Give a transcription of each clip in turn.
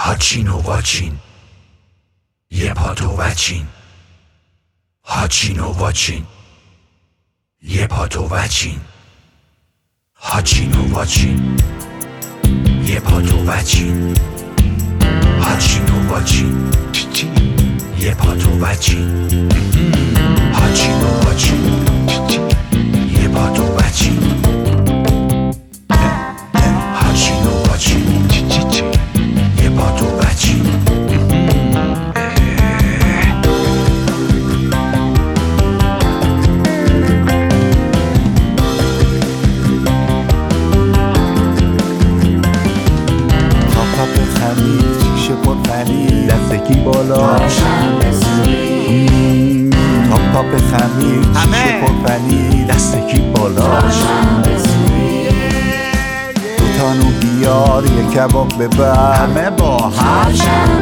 هاچین و واچین یه پاتو وچین هاچین و واچین یه پاتو وچین هاچین و واچین یه پاتو وچین هاچین و واچین یه پاتو وچین هاچین و واچین یه پاتو وچین هاچین و واچین یه پاتو وچین شیشه پر پنیر دستکی بالا تاپ خمیر شیشه پر پنیر دستکی بالا دو تانو بیار یه کباب ببر همه با هم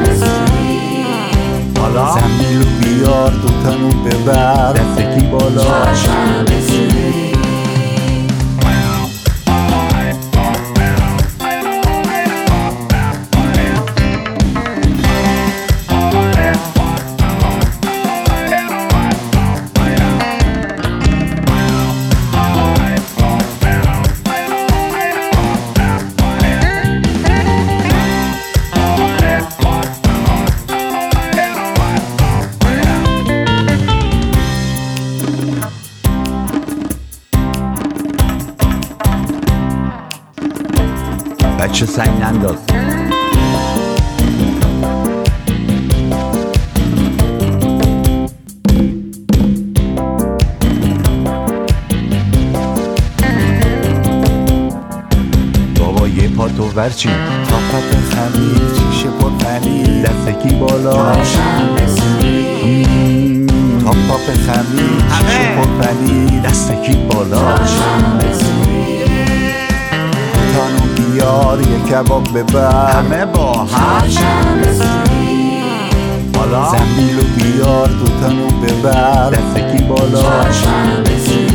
حالا زنبیلو بیار دو تانو ببر دستکی بالا بچه سنگ ننداز بابا یه پاتو ورچین تاپ خمیر شیشه پر پنیر دستکی بالا تاپ خمیر شیشه پر پنیر دستکی بالا تانو بیار یه کباب ببر همه با هم حالا زنبیلو بیار دو تانو ببر دستکی بالا